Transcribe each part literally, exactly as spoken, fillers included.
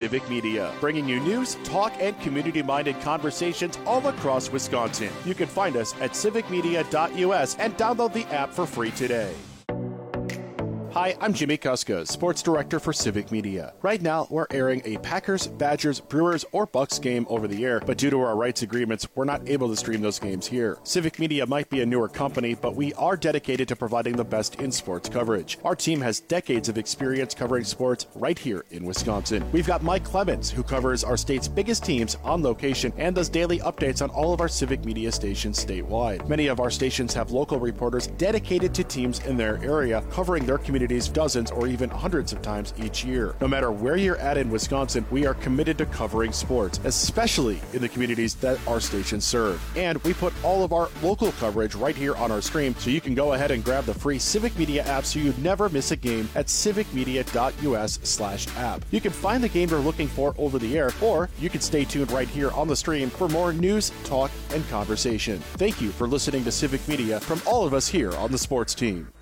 Civic Media, bringing you news, talk, and community-minded conversations all across Wisconsin. You can find us at civic media dot U S and download the app for free today. Hi, I'm Jimmy Kuska, Sports Director for Civic Media. Right now, we're airing a Packers, Badgers, Brewers, or Bucks game over the air, but due to our rights agreements, we're not able to stream those games here. Civic Media might be a newer company, but we are dedicated to providing the best in sports coverage. Our team has decades of experience covering sports right here in Wisconsin. We've got Mike Clemens, who covers our state's biggest teams on location and does daily updates on all of our Civic Media stations statewide. Many of our stations have local reporters dedicated to teams in their area, covering their community dozens or even hundreds of times each year. No matter where you're at in Wisconsin, we are committed to covering sports, especially in the communities that our stations serve. And we put all of our local coverage right here on our stream, so you can go ahead and grab the free Civic Media app so you never miss a game at civic media dot U S slash app. You can find the game you're looking for over the air, or you can stay tuned right here on the stream for more news, talk, and conversation. Thank you for listening to Civic Media from all of us here on the sports team.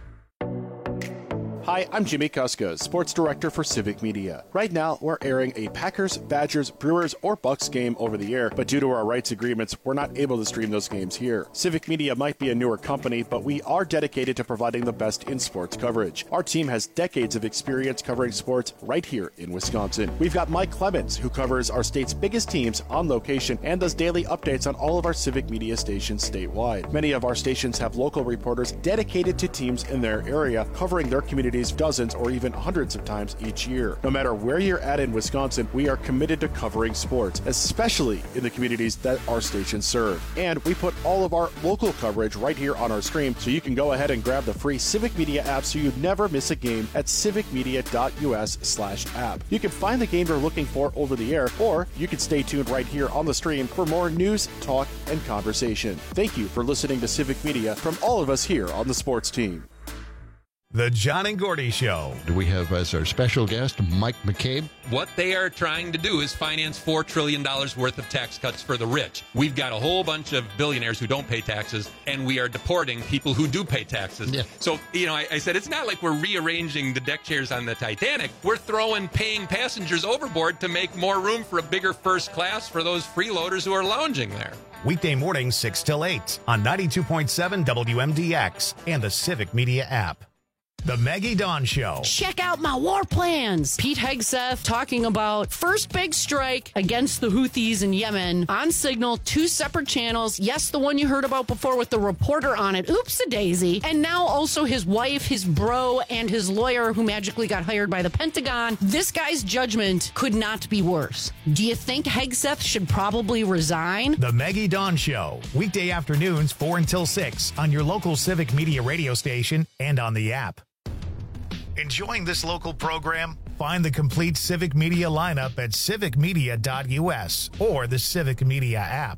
Hi, I'm Jimmy Kuska, Sports Director for Civic Media. Right now, we're airing a Packers, Badgers, Brewers, or Bucks game over the air, but due to our rights agreements, we're not able to stream those games here. Civic Media might be a newer company, but we are dedicated to providing the best in sports coverage. Our team has decades of experience covering sports right here in Wisconsin. We've got Mike Clemens, who covers our state's biggest teams on location and does daily updates on all of our Civic Media stations statewide. Many of our stations have local reporters dedicated to teams in their area, covering their community dozens or even hundreds of times each year. No matter where you're at in Wisconsin, we are committed to covering sports, especially in the communities that our stations serve. And we put all of our local coverage right here on our stream, so you can go ahead and grab the free Civic Media app so you never miss a game at civic media dot U S slash app. You can find the game you're looking for over the air, or you can stay tuned right here on the stream for more news, talk, and conversation. Thank you for listening to Civic Media from all of us here on the sports team. The John and Gordy Show. We have as our special guest Mike McCabe. What they are trying to do is finance four trillion dollars worth of tax cuts for the rich. We've got a whole bunch of billionaires who don't pay taxes, and we are deporting people who do pay taxes. Yeah. So, you know, I, I said it's not like we're rearranging the deck chairs on the Titanic. We're throwing paying passengers overboard to make more room for a bigger first class for those freeloaders who are lounging there. Weekday mornings six till eight on ninety-two point seven W M D X and the Civic Media app. The Maggie Dawn Show. Check out my war plans. Pete Hegseth talking about first big strike against the Houthis in Yemen on Signal, two separate channels. Yes, the one you heard about before with the reporter on it. Oops-a-daisy. And now also his wife, his bro, and his lawyer who magically got hired by the Pentagon. This guy's judgment could not be worse. Do you think Hegseth should probably resign? The Maggie Dawn Show. Weekday afternoons four until six on your local Civic Media radio station and on the app. Enjoying this local program? Find the complete Civic Media lineup at civic media dot U S or the Civic Media app.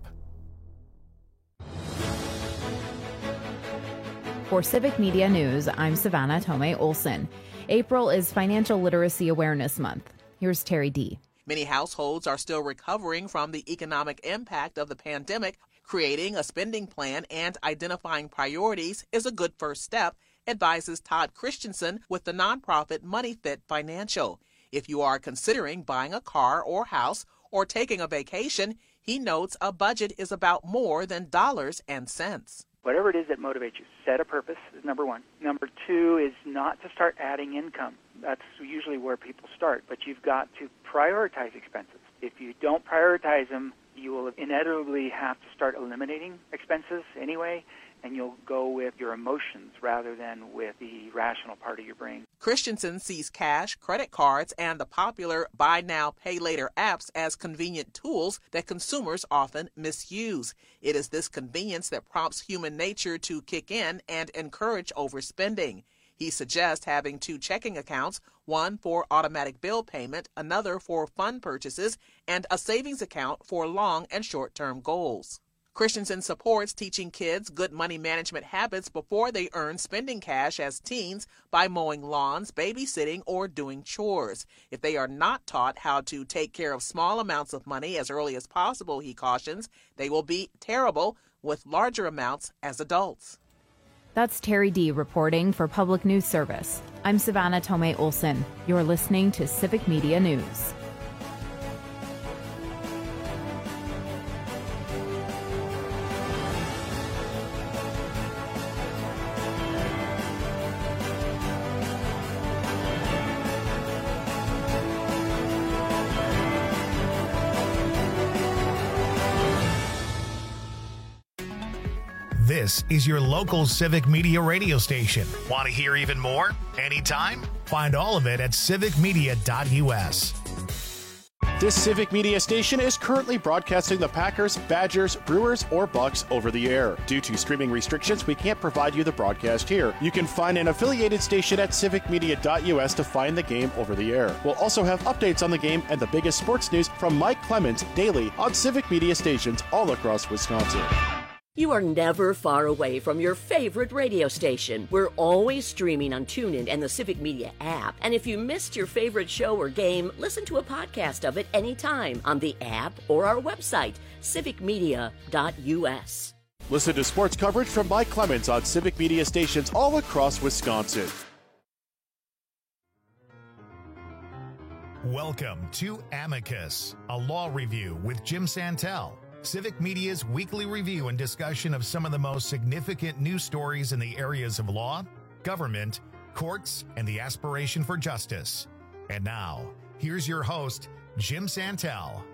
For Civic Media News, I'm Savannah Tomei Olson. April is Financial Literacy Awareness Month. Here's Terry D. Many households are still recovering from the economic impact of the pandemic. Creating a spending plan and identifying priorities is a good first step, advises Todd Christensen with the nonprofit MoneyFit Financial. If you are considering buying a car or house or taking a vacation, he notes a budget is about more than dollars and cents. Whatever it is that motivates you, set a purpose is number one. Number two is not to start adding income. That's usually where people start, but you've got to prioritize expenses. If you don't prioritize them, you will inevitably have to start eliminating expenses anyway, and you'll go with your emotions rather than with the rational part of your brain. Christensen sees cash, credit cards, and the popular buy now, pay later apps as convenient tools that consumers often misuse. It is this convenience that prompts human nature to kick in and encourage overspending. He suggests having two checking accounts, one for automatic bill payment, another for fund purchases, and a savings account for long and short-term goals. Christensen supports teaching kids good money management habits before they earn spending cash as teens by mowing lawns, babysitting, or doing chores. If they are not taught how to take care of small amounts of money as early as possible, he cautions, they will be terrible with larger amounts as adults. That's Terry D. reporting for Public News Service. I'm Savannah Tomei Olson. You're listening to Civic Media News. This is your local Civic Media radio station. Want to hear even more? Anytime? Find all of it at civic media dot U S. This Civic Media station is currently broadcasting the Packers, Badgers, Brewers, or Bucks over the air. Due to streaming restrictions, we can't provide you the broadcast here. You can find an affiliated station at civic media dot U S to find the game over the air. We'll also have updates on the game and the biggest sports news from Mike Clemens daily on Civic Media stations all across Wisconsin. You are never far away from your favorite radio station. We're always streaming on TuneIn and the Civic Media app. And if you missed your favorite show or game, listen to a podcast of it anytime on the app or our website, civic media dot U S. Listen to sports coverage from Mike Clemens on Civic Media stations all across Wisconsin. Welcome to Amicus, a law review with Jim Santel. Civic Media's weekly review and discussion of some of the most significant news stories in the areas of law, government, courts, and the aspiration for justice. And now, here's your host, Jim Santel.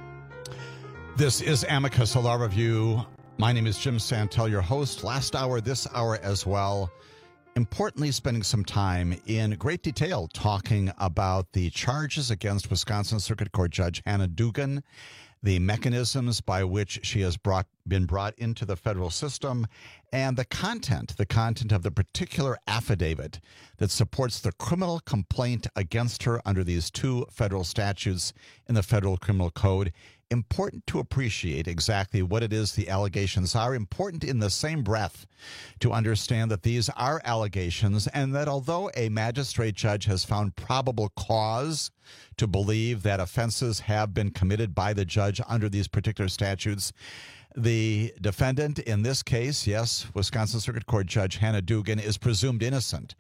This is Amicus, a law review. My name is Jim Santel, your host. Last hour, this hour as well. Importantly, spending some time in great detail talking about the charges against Wisconsin Circuit Court Judge Hannah Dugan, the mechanisms by which she has brought been brought into the federal system, and the content, the content of the particular affidavit that supports the criminal complaint against her under these two federal statutes in the Federal Criminal Code. Important to appreciate exactly what it is the allegations are. Important in the same breath to understand that these are allegations and that although a magistrate judge has found probable cause to believe that offenses have been committed by the judge under these particular statutes, the defendant in this case, yes, Wisconsin Circuit Court Judge Hannah Dugan, is presumed innocent.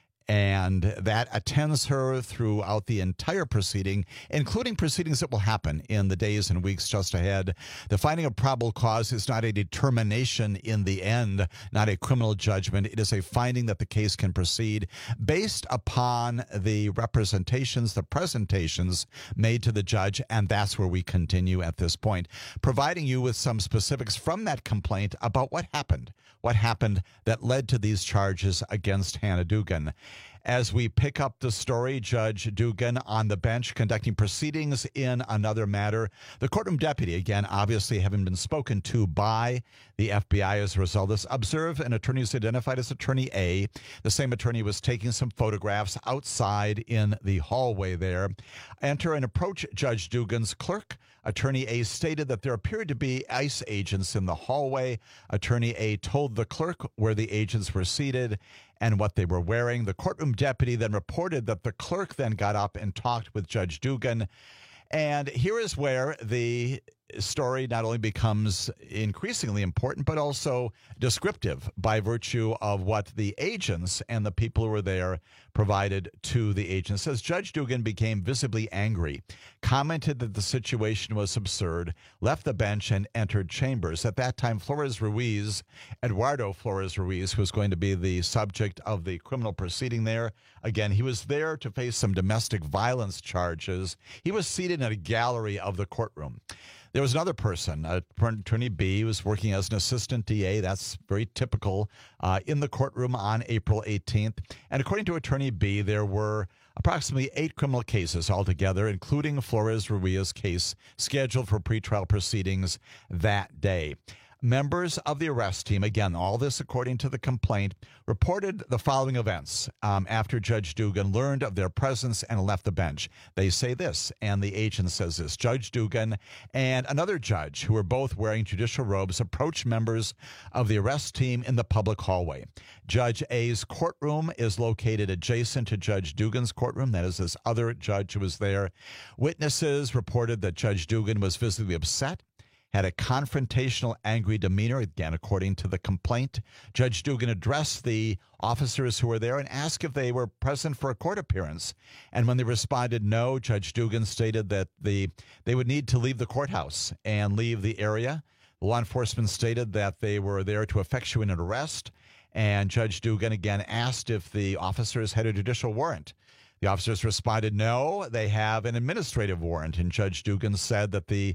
And that attends her throughout the entire proceeding, including proceedings that will happen in the days and weeks just ahead. The finding of probable cause is not a determination in the end, not a criminal judgment. It is a finding that the case can proceed based upon the representations, the presentations made to the judge, and that's where we continue at this point, providing you with some specifics from that complaint about what happened, what happened that led to these charges against Hannah Dugan. As we pick up the story, Judge Dugan on the bench conducting proceedings in another matter. The courtroom deputy, again, obviously having been spoken to by the F B I as a result of this, observed an attorney who's identified as Attorney A. The same attorney was taking some photographs outside in the hallway there. Enter and approach Judge Dugan's clerk. Attorney A stated that there appeared to be ICE agents in the hallway. Attorney A told the clerk where the agents were seated and what they were wearing. The courtroom deputy then reported that the clerk then got up and talked with Judge Dugan. And here is where the story not only becomes increasingly important, but also descriptive by virtue of what the agents and the people who were there provided to the agents. Says Judge Dugan became visibly angry, commented that the situation was absurd, left the bench and entered chambers. At that time, Flores Ruiz, Eduardo Flores Ruiz, who was going to be the subject of the criminal proceeding there, again, he was there to face some domestic violence charges. He was seated in a gallery of the courtroom. There was another person, Attorney B, who was working as an assistant D A. That's very typical uh, in the courtroom on April eighteenth. And according to Attorney B, there were approximately eight criminal cases altogether, including Flores Ruiz's case, scheduled for pretrial proceedings that day. Members of the arrest team, again, all this according to the complaint, reported the following events um, after Judge Dugan learned of their presence and left the bench. They say this, and the agent says this. Judge Dugan and another judge, who were both wearing judicial robes, approached members of the arrest team in the public hallway. Judge A's courtroom is located adjacent to Judge Dugan's courtroom. That is this other judge who was there. Witnesses reported that Judge Dugan was visibly upset, had a confrontational, angry demeanor, again, according to the complaint. Judge Dugan addressed the officers who were there and asked if they were present for a court appearance. And when they responded no, Judge Dugan stated that the they would need to leave the courthouse and leave the area. Law enforcement stated that they were there to effectuate an arrest. And Judge Dugan again asked if the officers had a judicial warrant. The officers responded no, they have an administrative warrant. And Judge Dugan said that the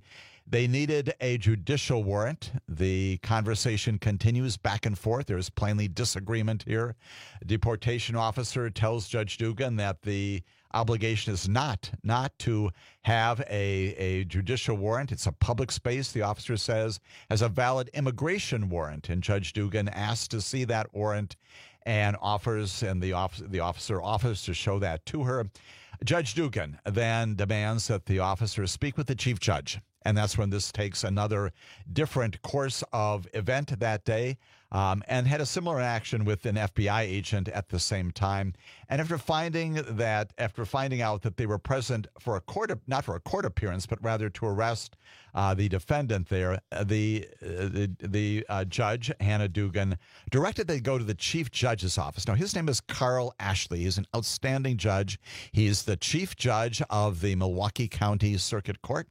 They needed a judicial warrant. The conversation continues back and forth. There's plainly disagreement here. A deportation officer tells Judge Dugan that the obligation is not not to have a, a judicial warrant. It's a public space, the officer says, has a valid immigration warrant. And Judge Dugan asks to see that warrant and offers, and the, officer, the officer offers to show that to her. Judge Dugan then demands that the officer speak with the chief judge. And that's when this takes another different course of event that day, um, and had a similar action with an F B I agent at the same time. And after finding that, after finding out that they were present for a court, not for a court appearance, but rather to arrest uh, the defendant there, the uh, the, the uh, judge, Hannah Dugan, directed they go to the chief judge's office. Now, his name is Carl Ashley. He's an outstanding judge. He's the chief judge of the Milwaukee County Circuit Court.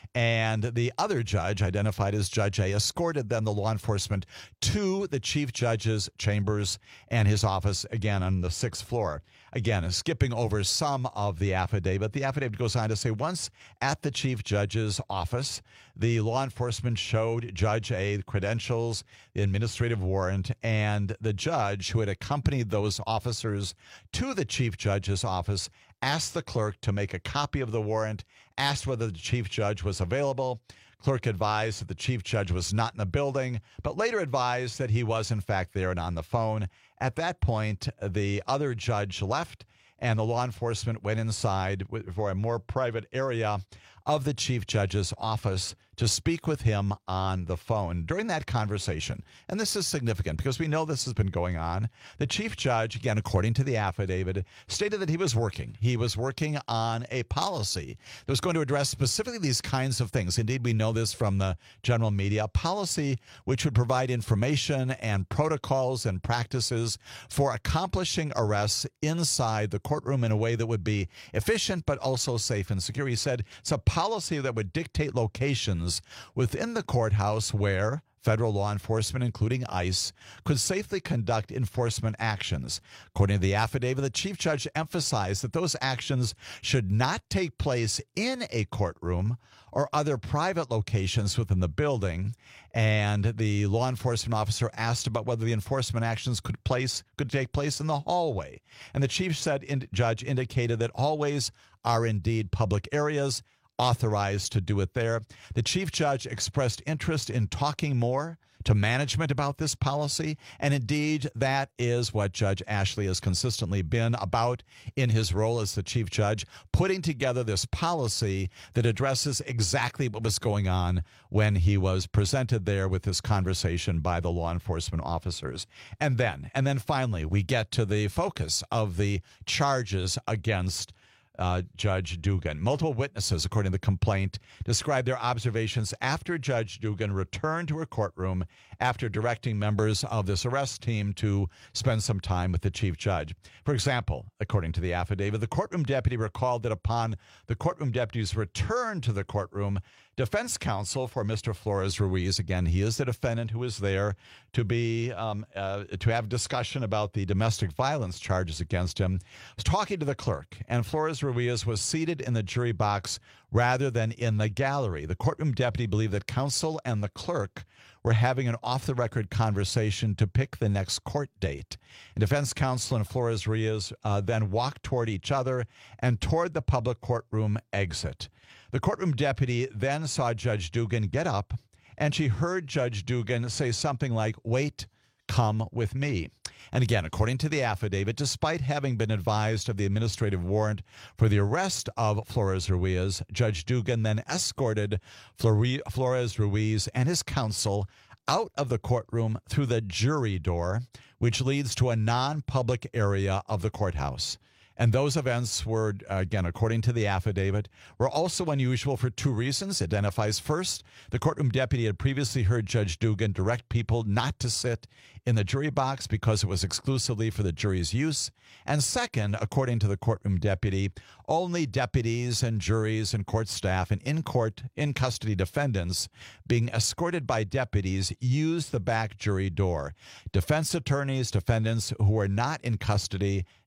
And the other judge, identified as Judge A, escorted then the law enforcement to the chief judge's chambers and his office, again, on the sixth floor. Again, skipping over some of the affidavit. The affidavit goes on to say, once at the chief judge's office, the law enforcement showed Judge A the credentials, the administrative warrant, and the judge who had accompanied those officers to the chief judge's office asked the clerk to make a copy of the warrant, asked whether the chief judge was available. Clerk advised that the chief judge was not in the building, but later advised that he was, in fact, there and on the phone. At that point, the other judge left, and the law enforcement went inside for a more private area of the chief judge's office to speak with him on the phone. During that conversation, and this is significant because we know this has been going on, the chief judge, again, according to the affidavit, stated that he was working. He was working on a policy that was going to address specifically these kinds of things. Indeed, we know this from the general media, a policy which would provide information and protocols and practices for accomplishing arrests inside the courtroom in a way that would be efficient but also safe and secure. He said it's a policy that would dictate locations within the courthouse where federal law enforcement, including ICE, could safely conduct enforcement actions. According to the affidavit, the chief judge emphasized that those actions should not take place in a courtroom or other private locations within the building. And the law enforcement officer asked about whether the enforcement actions could place could take place in the hallway. And the chief said, in, judge indicated that hallways are indeed public areas, authorized to do it there. The chief judge expressed interest in talking more to management about this policy, and indeed that is what Judge Ashley has consistently been about in his role as the chief judge, putting together this policy that addresses exactly what was going on when he was presented there with this conversation by the law enforcement officers. And then, and then finally, we get to the focus of the charges against Uh, Judge Dugan. Multiple witnesses, according to the complaint, described their observations after Judge Dugan returned to her courtroom after directing members of this arrest team to spend some time with the chief judge. For example, according to the affidavit, the courtroom deputy recalled that upon the courtroom deputy's return to the courtroom, defense counsel for Mister Flores Ruiz, again, he is the defendant who is there to be um, uh, to have discussion about the domestic violence charges against him, was talking to the clerk, and Flores Ruiz was seated in the jury box rather than in the gallery. The courtroom deputy believed that counsel and the clerk were having an off-the-record conversation to pick the next court date. And defense counsel and Flores Ruiz uh, then walked toward each other and toward the public courtroom exit. The courtroom deputy then saw Judge Dugan get up, and she heard Judge Dugan say something like, "Wait, come with me." And again, according to the affidavit, despite having been advised of the administrative warrant for the arrest of Flores Ruiz, Judge Dugan then escorted Flores Ruiz and his counsel out of the courtroom through the jury door, which leads to a non-public area of the courthouse. And those events were, again, according to the affidavit, were also unusual for two reasons. It identifies, first, the courtroom deputy had previously heard Judge Dugan direct people not to sit in the jury box because it was exclusively for the jury's use. And second, according to the courtroom deputy, only deputies and juries and court staff and in-court, in-custody defendants being escorted by deputies use the back jury door. Defense attorneys, defendants who are not in custody,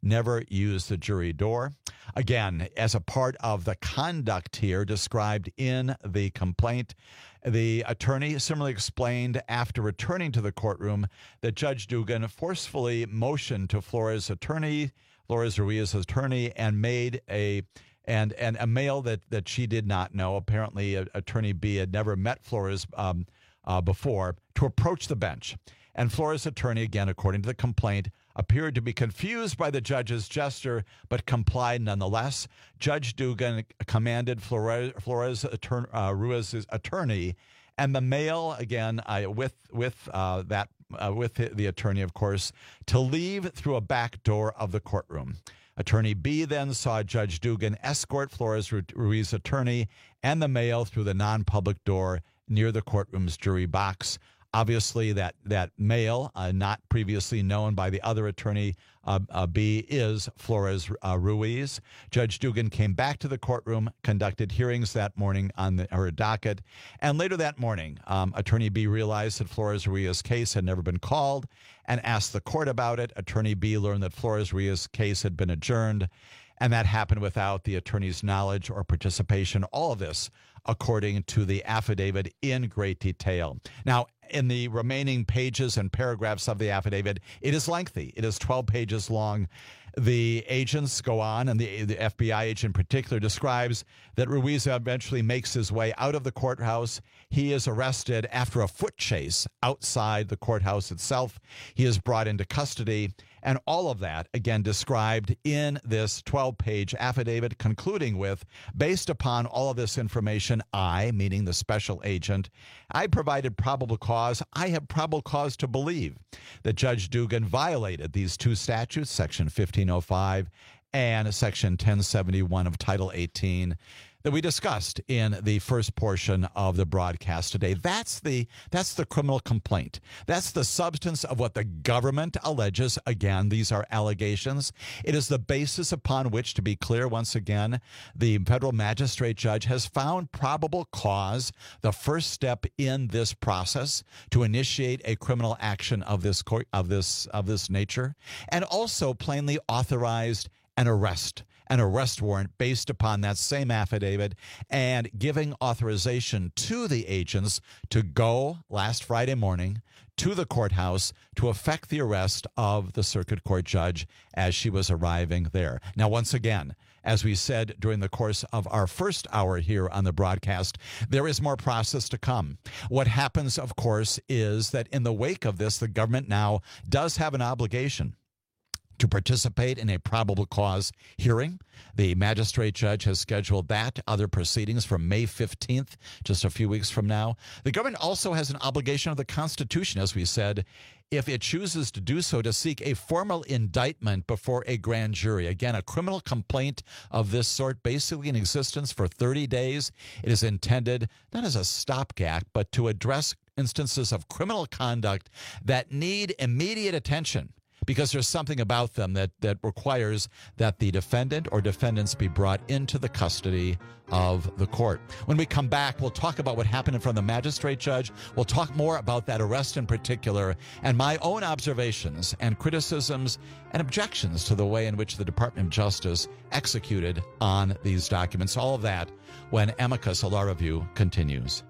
never used the jury door. Again, as a part of the conduct here described in the complaint, the attorney similarly explained after returning to the courtroom that Judge Dugan forcefully motioned to Flores' attorney, Flores Ruiz's attorney, and made a and and a male that, that she did not know. Apparently, uh, Attorney B had never met Flores um, uh, before, to approach the bench. And Flores' attorney, again, according to the complaint, appeared to be confused by the judge's gesture, but complied nonetheless. Judge Dugan commanded Flores, Flores attorney, uh, Ruiz's attorney, and the male, again, uh, with with uh, that uh, with the attorney, of course, to leave through a back door of the courtroom. Attorney B then saw Judge Dugan escort Flores Ruiz's attorney and the male through the non-public door near the courtroom's jury box. Obviously, that that male, uh, not previously known by the other attorney, uh, uh, B, is Flores uh, Ruiz. Judge Dugan came back to the courtroom, conducted hearings that morning on the, her docket, and later that morning, um, Attorney B realized that Flores Ruiz's case had never been called and asked the court about it. Attorney B learned that Flores Ruiz's case had been adjourned, and that happened without the attorney's knowledge or participation. All of this, according to the affidavit, in great detail. Now, in the remaining pages and paragraphs of the affidavit, it is lengthy. It is twelve pages long. The agents go on, and the, the F B I agent in particular describes that Ruiz eventually makes his way out of the courthouse. He is arrested after a foot chase outside the courthouse itself. He is brought into custody, and all of that, again, described in this twelve-page affidavit, concluding with, based upon all of this information, I, meaning the special agent, I provided probable cause. I have probable cause to believe that Judge Dugan violated these two statutes, Section fifteen oh five and Section ten seventy-one of Title eighteen, that we discussed in the first portion of the broadcast today. That's the that's the criminal complaint. That's the substance of what the government alleges. Again, these are allegations. It is the basis upon which, to be clear once again, the federal magistrate judge has found probable cause, the first step in this process to initiate a criminal action of this court, of this of this nature, and also plainly authorized an arrest. An arrest warrant based upon that same affidavit, and giving authorization to the agents to go last Friday morning to the courthouse to effect the arrest of the circuit court judge as she was arriving there. Now, once again, as we said during the course of our first hour here on the broadcast, there is more process to come. What happens, of course, is that in the wake of this, the government now does have an obligation to participate in a probable cause hearing. The magistrate judge has scheduled that, other proceedings, for May fifteenth, just a few weeks from now. The government also has an obligation of the Constitution, as we said, if it chooses to do so, to seek a formal indictment before a grand jury. Again, a criminal complaint of this sort, basically in existence for thirty days. It is intended not as a stopgap, but to address instances of criminal conduct that need immediate attention, because there's something about them that, that requires that the defendant or defendants be brought into the custody of the court. When we come back, we'll talk about what happened in front of the magistrate judge. We'll talk more about that arrest in particular, and my own observations and criticisms and objections to the way in which the Department of Justice executed on these documents. All of that when Amicus, a Law Review, continues.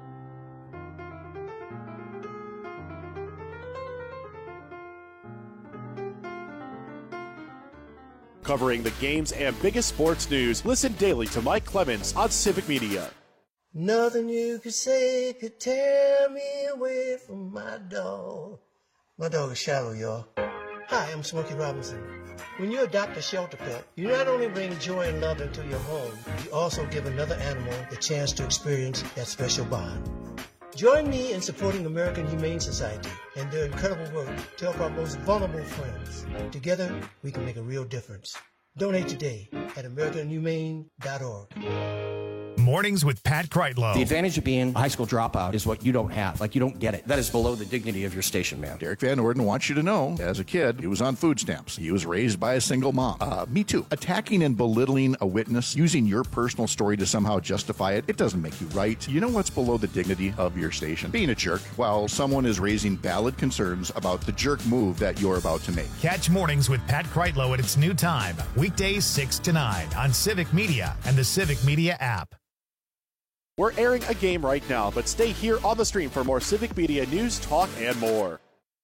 Covering the games and biggest sports news, listen daily to Mike Clemens on Civic Media. Nothing you could say could tear me away from my dog. My dog is Shallow, y'all. Hi, I'm Smokey Robinson. When you adopt a shelter pet, you not only bring joy and love into your home, you also give another animal the chance to experience that special bond. Join me in supporting American Humane Society and their incredible work to help our most vulnerable friends. Together, we can make a real difference. Donate today at american humane dot org. More Mornings with Pat Kreitlow. The advantage of being a high school dropout is what you don't have. Like, you don't get it. That is below the dignity of your station, man. Derek Van Orden wants you to know, as a kid, he was on food stamps. He was raised by a single mom. Uh, me too. Attacking and belittling a witness, using your personal story to somehow justify it, it doesn't make you right. You know what's below the dignity of your station? Being a jerk while someone is raising valid concerns about the jerk move that you're about to make. Catch Mornings with Pat Kreitlow at its new time, weekdays six to nine on Civic Media and the Civic Media app. We're airing a game right now, but stay here on the stream for more Civic Media news, talk, and more.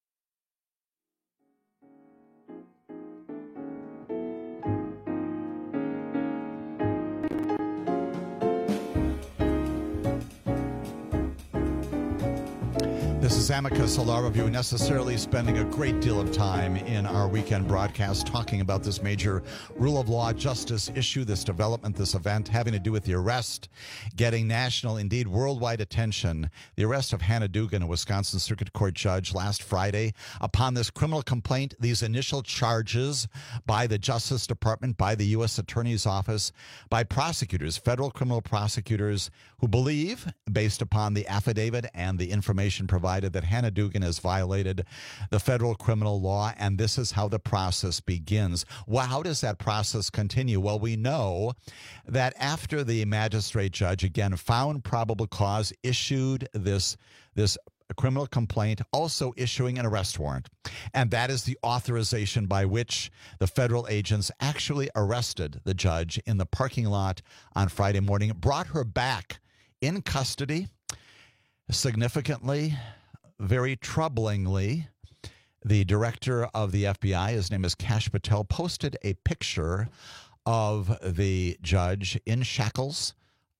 This is Amicus, a law review, necessarily spending a great deal of time in our weekend broadcast talking about this major rule of law justice issue, this development, this event having to do with the arrest, getting national, indeed worldwide attention, the arrest of Hannah Dugan, a Wisconsin Circuit Court judge, last Friday upon this criminal complaint, these initial charges by the Justice Department, by the U S Attorney's Office, by prosecutors, federal criminal prosecutors who believe, based upon the affidavit and the information provided, that Hannah Dugan has violated the federal criminal law, and this is how the process begins. Well, how does that process continue? Well, we know that after the magistrate judge, again, found probable cause, issued this, this criminal complaint, also issuing an arrest warrant, and that is the authorization by which the federal agents actually arrested the judge in the parking lot on Friday morning, brought her back in custody. Significantly, very troublingly, the director of the F B I, his name is Kash Patel, posted a picture of the judge in shackles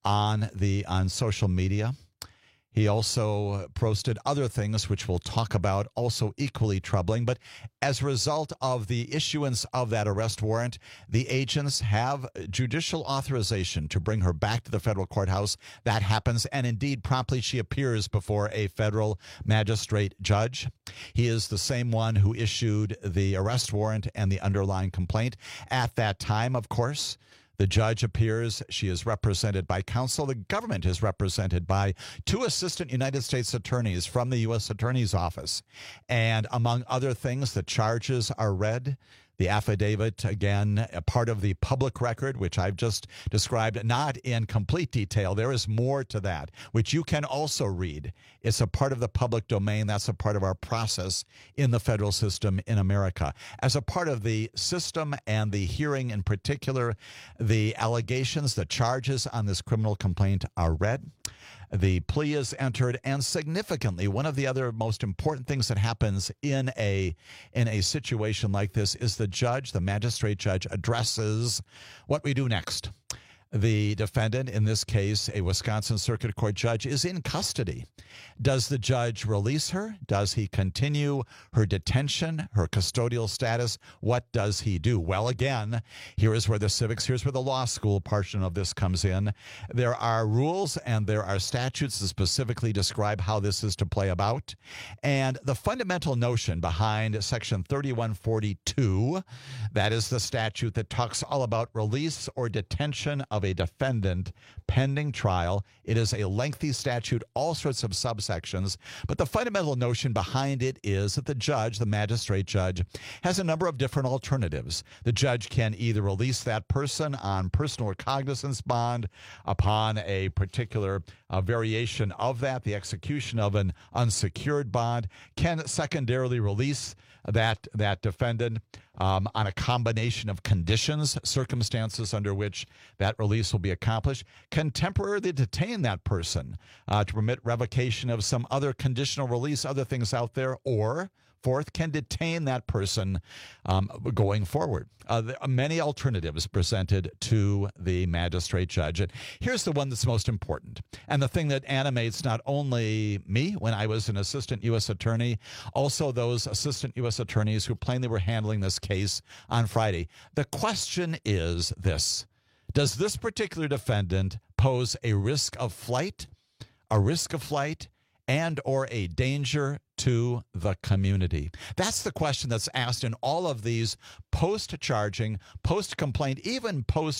on the on social media. He also posted other things, which we'll talk about, also equally troubling. But as a result of the issuance of that arrest warrant, the agents have judicial authorization to bring her back to the federal courthouse. That happens, and indeed, promptly she appears before a federal magistrate judge. He is the same one who issued the arrest warrant and the underlying complaint. At that time, of course, the judge appears. She is represented by counsel. The government is represented by two assistant United States attorneys from the U S Attorney's Office. And among other things, the charges are read. The affidavit, again, a part of the public record, which I've just described, not in complete detail. There is more to that, which you can also read. It's a part of the public domain. That's a part of our process in the federal system in America. As a part of the system and the hearing in particular, the allegations, the charges on this criminal complaint are read. The plea is entered, and significantly, one of the other most important things that happens in a in a situation like this is the judge, the magistrate judge, addresses what we do next. The defendant, in this case, a Wisconsin Circuit Court judge, is in custody. Does the judge release her? Does he continue her detention, her custodial status? What does he do? Well, again, here is where the civics, here's where the law school portion of this comes in. There are rules and there are statutes that specifically describe how this is to play about. And the fundamental notion behind Section thirty-one forty-two, that is the statute that talks all about release or detention of a defendant pending trial. It is a lengthy statute, all sorts of subsections, but the fundamental notion behind it is that the judge, the magistrate judge, has a number of different alternatives. The judge can either release that person on personal recognizance bond upon a particular uh, variation of that, the execution of an unsecured bond, can secondarily release that that defendant um, on a combination of conditions, circumstances under which that release will be accomplished, can temporarily detain that person uh, to permit revocation of some other conditional release, other things out there, or fourth, can detain that person um, going forward. Uh, there are many alternatives presented to the magistrate judge. And here's the one that's most important, and the thing that animates not only me when I was an assistant U S attorney, also those assistant U S attorneys who plainly were handling this case on Friday. The question is this: does this particular defendant pose a risk of flight, a risk of flight, and or a danger to the community? That's the question that's asked in all of these post-charging, post-complaint, even post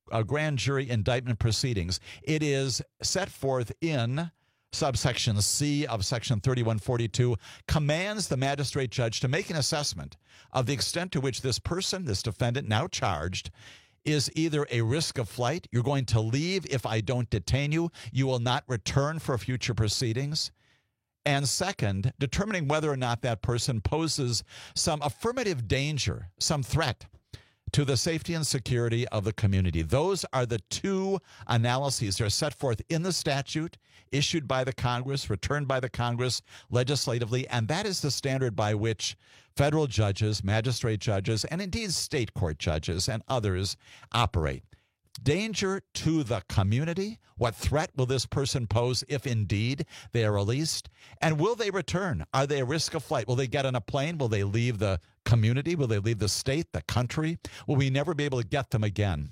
uh, grand jury indictment proceedings. It is set forth in subsection C of section thirty-one forty-two, commands the magistrate judge to make an assessment of the extent to which this person, this defendant now charged, is either a risk of flight. You're going to leave if I don't detain you. You will not return for future proceedings. And second, determining whether or not that person poses some affirmative danger, some threat to the safety and security of the community. Those are the two analyses that are set forth in the statute, issued by the Congress, returned by the Congress legislatively, and that is the standard by which federal judges, magistrate judges, and indeed state court judges and others operate. Danger to the community. What threat will this person pose if indeed they are released? And will they return? Are they a risk of flight? Will they get on a plane? Will they leave the community? Will they leave the state, the country? Will we never be able to get them again?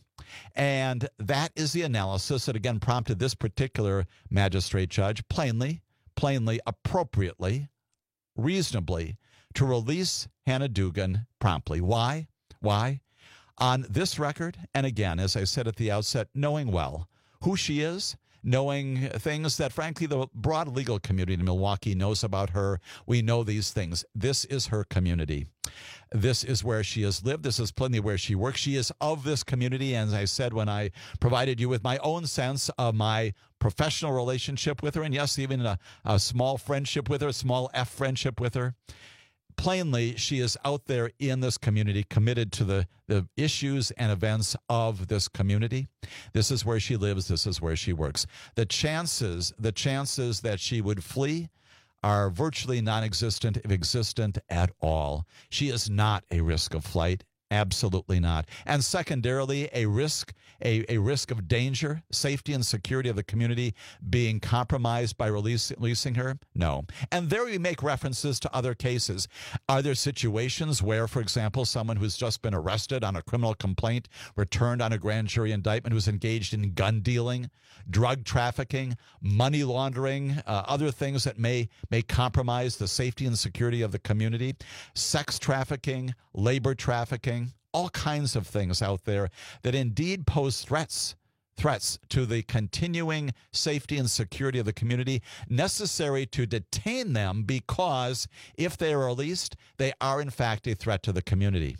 And that is the analysis that again prompted this particular magistrate judge plainly, plainly, appropriately, reasonably to release Hannah Dugan promptly. Why? Why? On this record, and again, as I said at the outset, knowing well who she is, knowing things that, frankly, the broad legal community in Milwaukee knows about her. We know these things. This is her community. This is where she has lived. This is plainly where she works. She is of this community. And as I said, when I provided you with my own sense of my professional relationship with her, and yes, even a, a small friendship with her, a small F friendship with her, plainly, she is out there in this community, committed to the, the issues and events of this community. This is where she lives. This is where she works. The chances, the chances that she would flee are virtually non-existent, if existent at all. She is not a risk of flight. Absolutely not. And secondarily, a risk, a, a risk of danger, safety and security of the community being compromised by release, releasing her? No. And there we make references to other cases. Are there situations where, for example, someone who's just been arrested on a criminal complaint, returned on a grand jury indictment, who's engaged in gun dealing, drug trafficking, money laundering, uh, other things that may, may compromise the safety and security of the community, sex trafficking, labor trafficking, all kinds of things out there that indeed pose threats, threats to the continuing safety and security of the community, necessary to detain them because if they are released, they are in fact a threat to the community.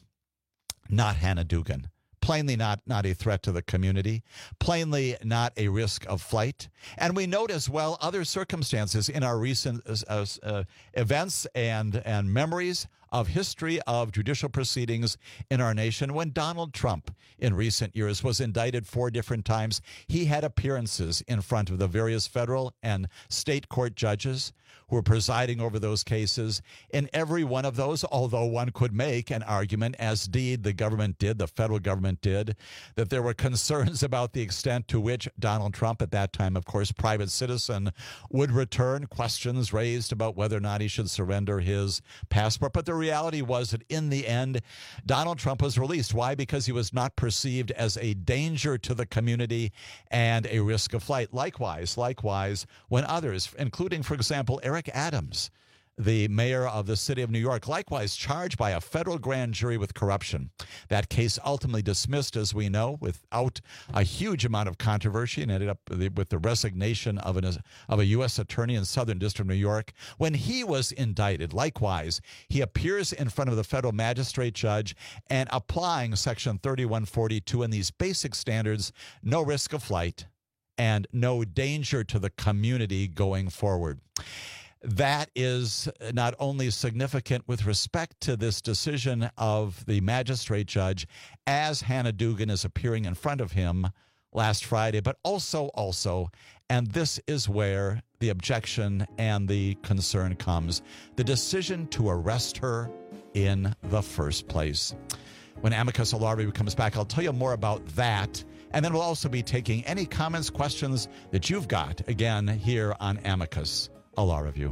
Not Hannah Dugan. Plainly not, not a threat to the community, plainly not a risk of flight. And we note as well other circumstances in our recent uh, uh, events and, and memories of history of judicial proceedings in our nation. When Donald Trump in recent years was indicted four different times, he had appearances in front of the various federal and state court judges who were presiding over those cases. In every one of those, although one could make an argument, as indeed the government did, the federal government did, that there were concerns about the extent to which Donald Trump, at that time, of course, private citizen, would return, questions raised about whether or not he should surrender his passport. But the reality was that in the end, Donald Trump was released. Why? Because he was not perceived as a danger to the community and a risk of flight. Likewise, likewise, when others, including, for example, Eric Adams, the mayor of the city of New York, likewise charged by a federal grand jury with corruption. That case ultimately dismissed, as we know, without a huge amount of controversy, and ended up with the resignation of, an, of a U S attorney in Southern District of New York. When he was indicted, likewise, he appears in front of the federal magistrate judge and applying Section thirty-one forty-two and these basic standards, no risk of flight and no danger to the community going forward. That is not only significant with respect to this decision of the magistrate judge as Hannah Dugan is appearing in front of him last Friday, but also, also, and this is where the objection and the concern comes, the decision to arrest her in the first place. When Amicus Law Review comes back, I'll tell you more about that. And then we'll also be taking any comments, questions that you've got, again, here on Amicus, a Law Review.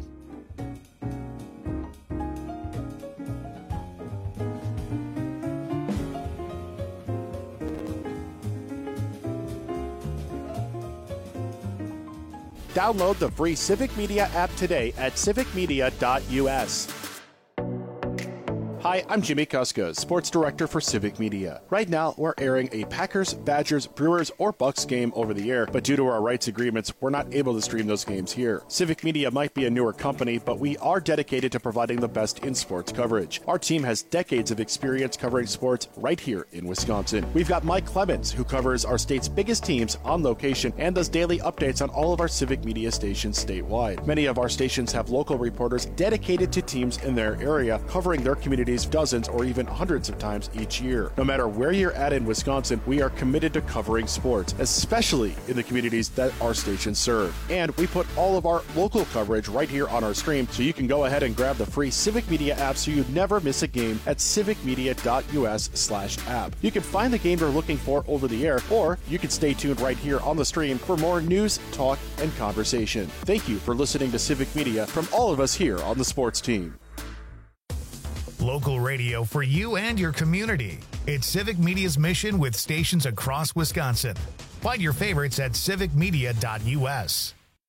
Download the free Civic Media app today at civic media dot u s. Hi, I'm Jimmy Kuska, Sports Director for Civic Media. Right now, we're airing a Packers, Badgers, Brewers, or Bucks game over the air, but due to our rights agreements, we're not able to stream those games here. Civic Media might be a newer company, but we are dedicated to providing the best in sports coverage. Our team has decades of experience covering sports right here in Wisconsin. We've got Mike Clemens, who covers our state's biggest teams on location and does daily updates on all of our Civic Media stations statewide. Many of our stations have local reporters dedicated to teams in their area, covering their communities dozens or even hundreds of times each year. No matter where you're at in Wisconsin, we are committed to covering sports, especially in the communities that our stations serve. And we put all of our local coverage right here on our stream, so you can go ahead and grab the free Civic Media app so you never miss a game at civicmedia.us slash app. You can find the game you're looking for over the air, or you can stay tuned right here on the stream for more news, talk, and conversation. Thank you for listening to Civic Media from all of us here on the sports team. Local radio for you and your community. It's Civic Media's mission with stations across Wisconsin. Find your favorites at civic media dot u s.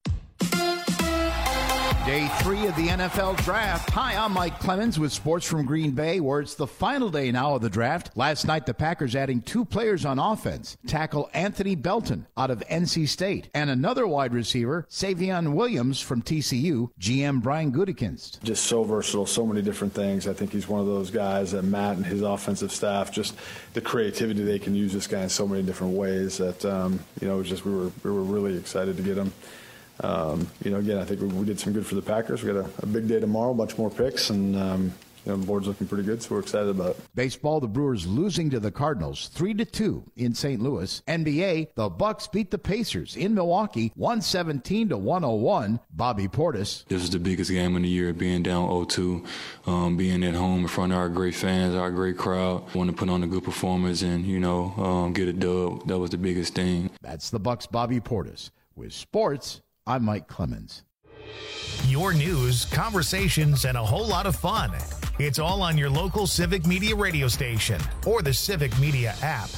Day three of the N F L Draft. Hi, I'm Mike Clemens with Sports from Green Bay, where it's the final day now of the draft. Last night, the Packers adding two players on offense. Tackle Anthony Belton out of N C State, and another wide receiver, Savion Williams from T C U, G M Brian Gutekunst. Just so versatile, so many different things. I think he's one of those guys that Matt and his offensive staff, just the creativity they can use this guy in so many different ways that, um, you know, just we were we were really excited to get him. Um, you know, again, I think we, we did some good for the Packers. We got a, a big day tomorrow, a bunch more picks, and um, you know, the board's looking pretty good, so we're excited about it. Baseball, the Brewers losing to the Cardinals three to two in Saint Louis. N B A, the Bucks beat the Pacers in Milwaukee one seventeen to one oh one. Bobby Portis. This is the biggest game of the year, being down oh two, um, being at home in front of our great fans, our great crowd. Want to put on a good performance and, you know, um, get a dub. That was the biggest thing. That's the Bucks' Bobby Portis. With sports, I'm Mike Clemens. Your news, conversations, and a whole lot of fun. It's all on your local Civic Media radio station or the Civic Media app.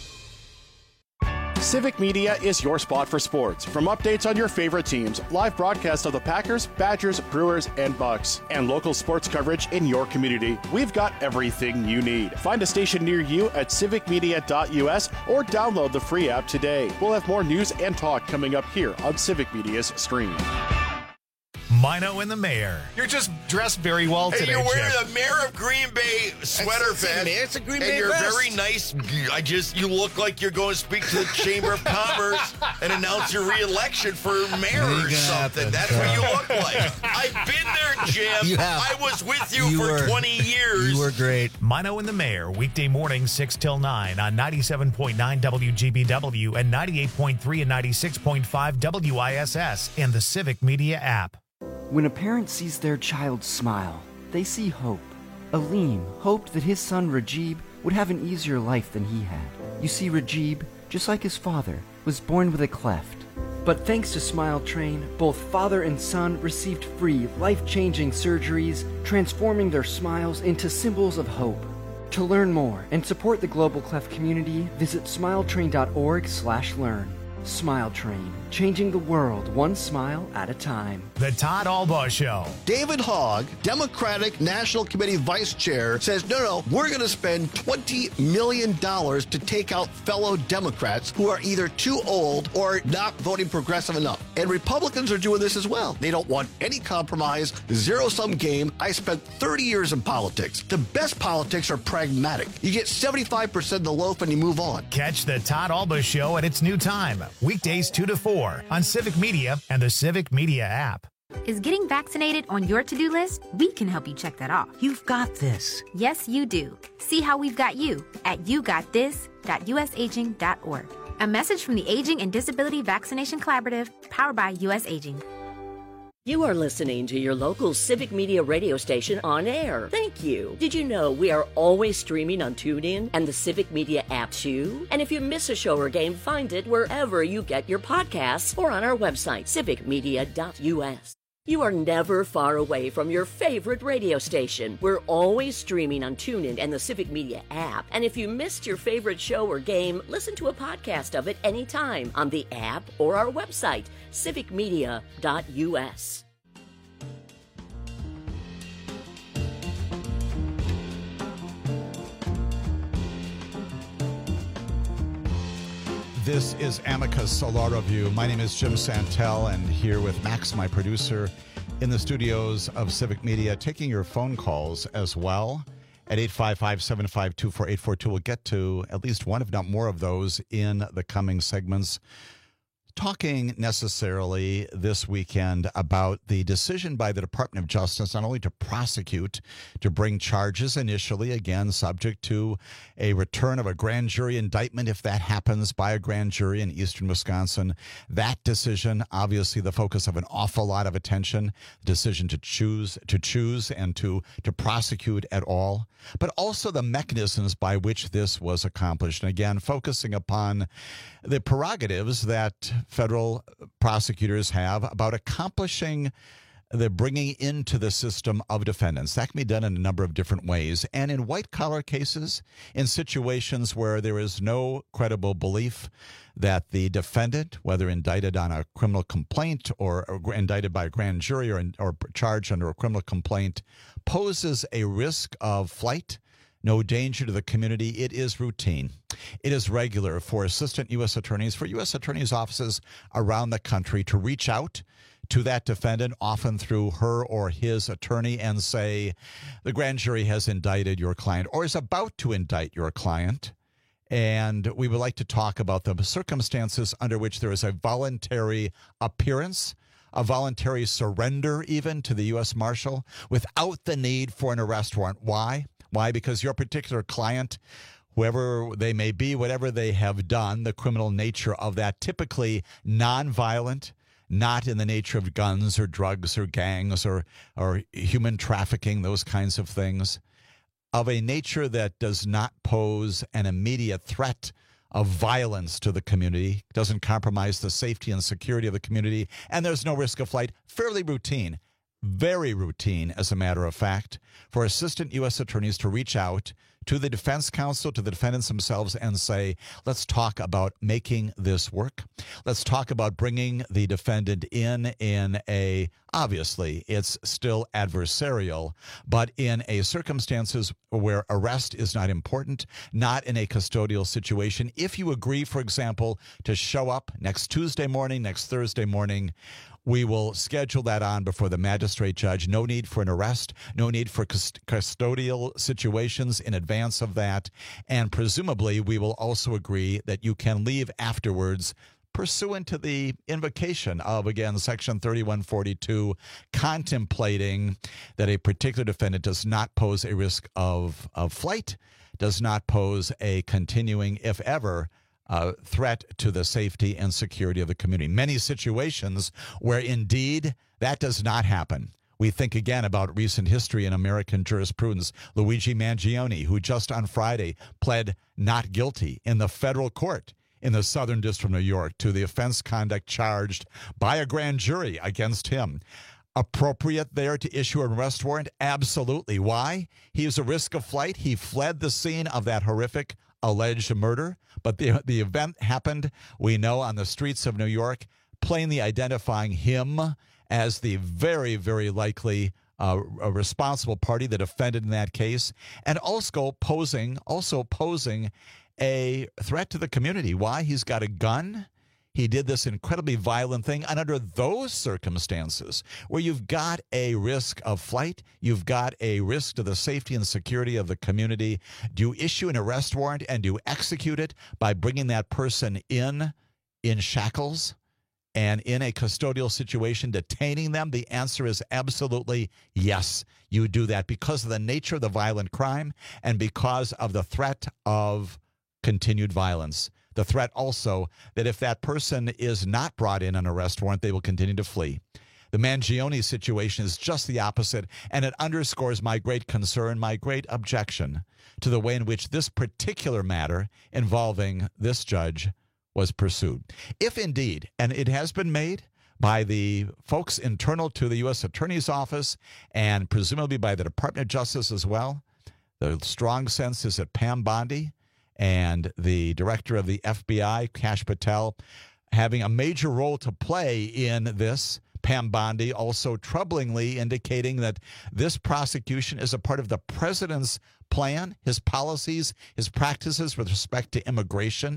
Civic Media is your spot for sports. From updates on your favorite teams, live broadcasts of the Packers, Badgers, Brewers, and Bucks, and local sports coverage in your community, we've got everything you need. Find a station near you at civic media dot u s or download the free app today. We'll have more news and talk coming up here on Civic Media's stream. Mino and the Mayor. You're just dressed very well hey, today, you're wearing Chip. a Mayor of Green Bay sweater It's, vest. it's a Green and Bay you're vest. very nice. I just, you look like you're going to speak to the Chamber of Commerce and announce your re-election for mayor or something. That's what you look like. I've been there, Jim. You have. I was with you, You for were- twenty years. You were great. Mino and the Mayor, weekday mornings six till nine on ninety-seven point nine W G B W and ninety-eight point three and ninety-six point five W I S S and the Civic Media app. When a parent sees their child smile, they see hope. Aleem hoped that his son Rajib would have an easier life than he had. You see, Rajib, just like his father, was born with a cleft. But thanks to Smile Train, both father and son received free, life-changing surgeries, transforming their smiles into symbols of hope. To learn more and support the Global Cleft community, visit smile train dot org slash learn. Smile Train, changing the world one smile at a time. The Todd Albaugh Show. David Hogg, Democratic National Committee Vice Chair, says, no, no, we're going to spend twenty million dollars to take out fellow Democrats who are either too old or not voting progressive enough. And Republicans are doing this as well. They don't want any compromise, zero-sum game. I spent thirty years in politics. The best politics are pragmatic. You get seventy-five percent of the loaf and you move on. Catch the Todd Albaugh Show at its new time, weekdays two to four on Civic Media and the Civic Media app. Is getting vaccinated on your to-do list? We can help you check that off. You've got this. Yes, you do. See how we've got you at you got this dot u s aging dot org. A message from the Aging and Disability Vaccination Collaborative, powered by U S Aging. You are listening to your local Civic Media radio station on air. Thank you. Did you know we are always streaming on TuneIn and the Civic Media app too? And if you miss a show or game, find it wherever you get your podcasts or on our website, civic media dot u s. You are never far away from your favorite radio station. We're always streaming on TuneIn and the Civic Media app. And if you missed your favorite show or game, listen to a podcast of it anytime on the app or our website, civic media dot u s. This is Amicus, a law review. My name is Jim Santel, and here with Max, my producer, in the studios of Civic Media, taking your phone calls as well at eight five five, seven five two, four eight four two. We'll get to at least one, if not more, of those in the coming segments. Talking necessarily this weekend about the decision by the Department of Justice not only to prosecute, to bring charges initially, again, subject to a return of a grand jury indictment if that happens by a grand jury in eastern Wisconsin. That decision, obviously the focus of an awful lot of attention, the decision to choose to choose and to, to prosecute at all, but also the mechanisms by which this was accomplished. And again, focusing upon the prerogatives that federal prosecutors have about accomplishing the bringing into the system of defendants. That can be done in a number of different ways. And in white-collar cases, in situations where there is no credible belief that the defendant, whether indicted on a criminal complaint or, or indicted by a grand jury or, or charged under a criminal complaint, poses a risk of flight, no danger to the community, it is routine. It is regular for assistant U S attorneys, for U S attorneys' offices around the country to reach out to that defendant, often through her or his attorney, and say, the grand jury has indicted your client or is about to indict your client. And we would like to talk about the circumstances under which there is a voluntary appearance, a voluntary surrender even to the U S Marshal without the need for an arrest warrant. Why? Why? Because your particular client, whoever they may be, whatever they have done, the criminal nature of that, typically nonviolent, not in the nature of guns or drugs or gangs or, or human trafficking, those kinds of things, of a nature that does not pose an immediate threat of violence to the community, doesn't compromise the safety and security of the community, and there's no risk of flight. Fairly routine. Very routine, as a matter of fact, for assistant U S attorneys to reach out to the defense counsel, to the defendants themselves, and say, let's talk about making this work. Let's talk about bringing the defendant in in a, obviously, it's still adversarial, but in a circumstances where arrest is not important, not in a custodial situation. If you agree, for example, to show up next Tuesday morning, next Thursday morning, we will schedule that on before the magistrate judge. No need for an arrest, no need for cust- custodial situations in advance of that. And presumably, we will also agree that you can leave afterwards pursuant to the invocation of, again, Section thirty-one forty-two, contemplating that a particular defendant does not pose a risk of, of flight, does not pose a continuing, if ever, Uh, threat to the safety and security of the community. Many situations where indeed that does not happen. We think again about recent history in American jurisprudence. Luigi Mangione, who just on Friday pled not guilty in the federal court in the Southern District of New York to the offense conduct charged by a grand jury against him. Appropriate there to issue an arrest warrant? Absolutely. Why? He was a risk of flight. He fled the scene of that horrific alleged murder, but the the event happened, we know, on the streets of New York, plainly identifying him as the very, very likely uh, a responsible party, the defendant in that case, and also posing, also posing a threat to the community. Why? He's got a gun. He did this incredibly violent thing. And under those circumstances, where you've got a risk of flight, you've got a risk to the safety and security of the community, do you issue an arrest warrant and do you execute it by bringing that person in, in shackles and in a custodial situation, detaining them? The answer is absolutely yes, you do that because of the nature of the violent crime and because of the threat of continued violence. The threat also that if that person is not brought in an arrest warrant, they will continue to flee. The Mangione situation is just the opposite, and it underscores my great concern, my great objection to the way in which this particular matter involving this judge was pursued. If indeed, and it has been made by the folks internal to the U S Attorney's Office and presumably by the Department of Justice as well, the strong sense is that Pam Bondi and the director of the F B I, Kash Patel, having a major role to play in this. Pam Bondi also troublingly indicating that this prosecution is a part of the president's plan, his policies, his practices with respect to immigration.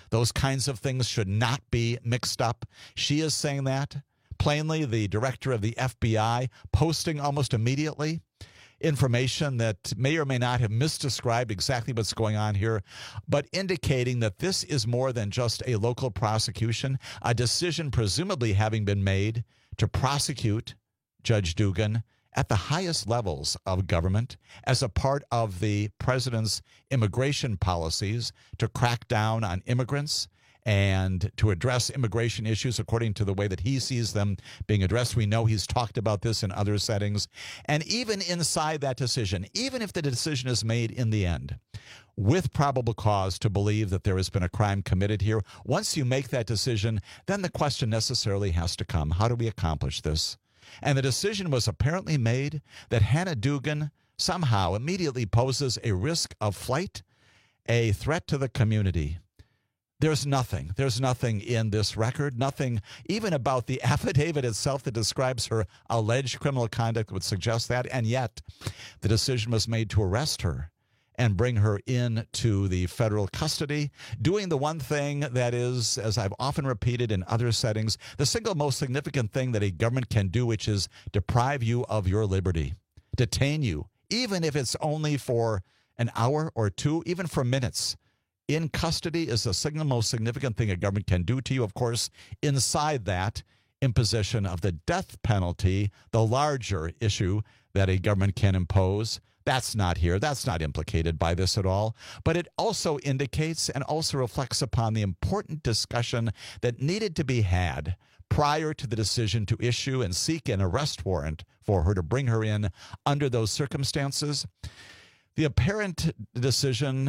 Those kinds of things should not be mixed up. She is saying that. Plainly, the director of the F B I posting almost immediately information that may or may not have misdescribed exactly what's going on here, but indicating that this is more than just a local prosecution, a decision presumably having been made to prosecute Judge Dugan at the highest levels of government as a part of the president's immigration policies to crack down on immigrants and to address immigration issues according to the way that he sees them being addressed. We know he's talked about this in other settings. And even inside that decision, even if the decision is made in the end with probable cause to believe that there has been a crime committed here, once you make that decision, then the question necessarily has to come, how do we accomplish this? And the decision was apparently made that Hannah Dugan somehow immediately poses a risk of flight, a threat to the community. There's nothing. There's nothing in this record, nothing even about the affidavit itself that describes her alleged criminal conduct would suggest that. And yet the decision was made to arrest her and bring her into the federal custody, doing the one thing that is, as I've often repeated in other settings, the single most significant thing that a government can do, which is deprive you of your liberty, detain you, even if it's only for an hour or two, even for minutes. In custody is the single most significant thing a government can do to you. Of course, inside that, imposition of the death penalty, the larger issue that a government can impose, that's not here. That's not implicated by this at all. But it also indicates and also reflects upon the important discussion that needed to be had prior to the decision to issue and seek an arrest warrant for her, to bring her in under those circumstances. The apparent decision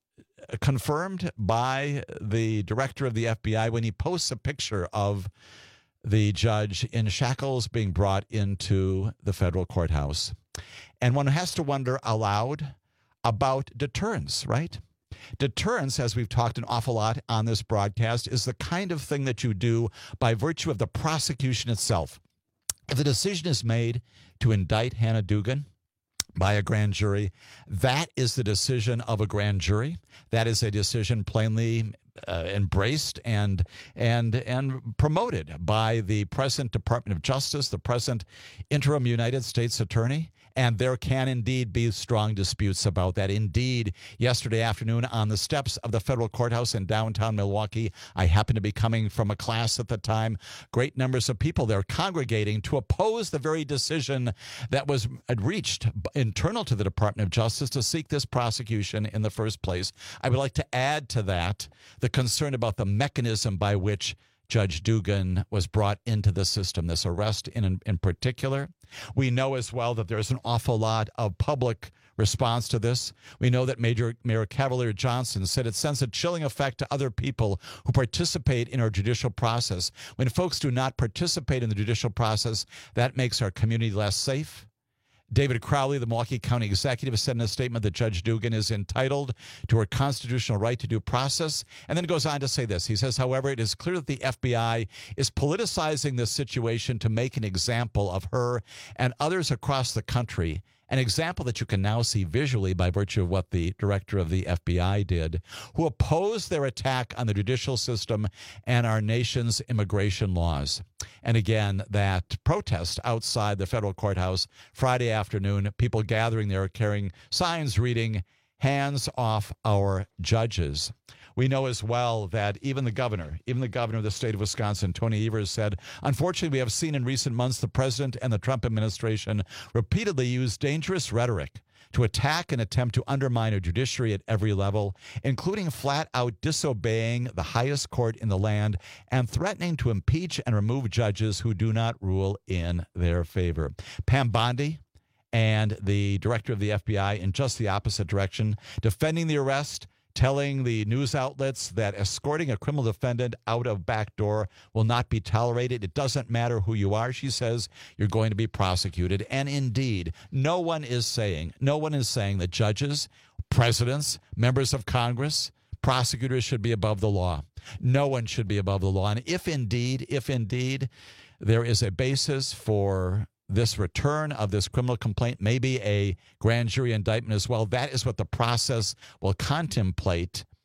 confirmed by the director of the F B I when he posts a picture of the judge in shackles being brought into the federal courthouse. And one has to wonder aloud about deterrence, right? Deterrence, as we've talked an awful lot on this broadcast, is the kind of thing that you do by virtue of the prosecution itself. If the decision is made to indict Hannah Dugan by a grand jury, that is the decision of a grand jury. That is a decision plainly uh, embraced and and and promoted by the present Department of Justice, the present interim United States Attorney. And there can indeed be strong disputes about that. Indeed, yesterday afternoon on the steps of the federal courthouse in downtown Milwaukee, I happened to be coming from a class at the time, great numbers of people there congregating to oppose the very decision that was reached internal to the Department of Justice to seek this prosecution in the first place. I would like to add to that the concern about the mechanism by which Judge Dugan was brought into the system, this arrest in in particular. We know as well that there's an awful lot of public response to this. We know that Major Mayor Cavalier Johnson said it sends a chilling effect to other people who participate in our judicial process. When folks do not participate in the judicial process, that makes our community less safe. David Crowley, the Milwaukee County executive, said in a statement that Judge Dugan is entitled to her constitutional right to due process, and then goes on to say this. He says, however, it is clear that the F B I is politicizing this situation to make an example of her and others across the country, an example that you can now see visually by virtue of what the director of the F B I did, who opposed their attack on the judicial system and our nation's immigration laws. And again, that protest outside the federal courthouse Friday afternoon, people gathering there carrying signs reading, "Hands off our judges." We know as well that even the governor, even the governor of the state of Wisconsin, Tony Evers, said, unfortunately, we have seen in recent months the president and the Trump administration repeatedly use dangerous rhetoric to attack and attempt to undermine a judiciary at every level, including flat out disobeying the highest court in the land and threatening to impeach and remove judges who do not rule in their favor. Pam Bondi and the director of the F B I in just the opposite direction, defending the arrest, telling the news outlets that escorting a criminal defendant out of back door will not be tolerated. It doesn't matter who you are, she says, you're going to be prosecuted. And indeed, no one is saying, no one is saying that judges, presidents, members of Congress, prosecutors should be above the law. No one should be above the law. And if indeed, if indeed there is a basis for this return of this criminal complaint, maybe a grand jury indictment as well, that is what the process will contemplate.